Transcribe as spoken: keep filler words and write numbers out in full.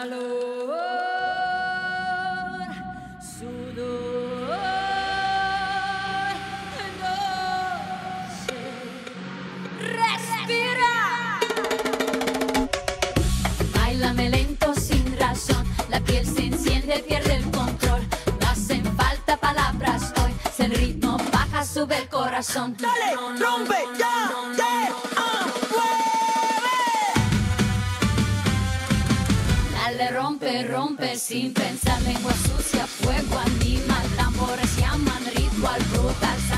calor, sudor, no sé respirar. Báilame lento sin razón, la piel se enciende, pierde el control. No hacen falta palabras hoy, si el ritmo baja, sube el corazón. Dale, rompe, ya, ya, ah, Dale, rompe, rompe sin pensar, lengua sucia, fuego animal, tambores llaman, ritual brutal.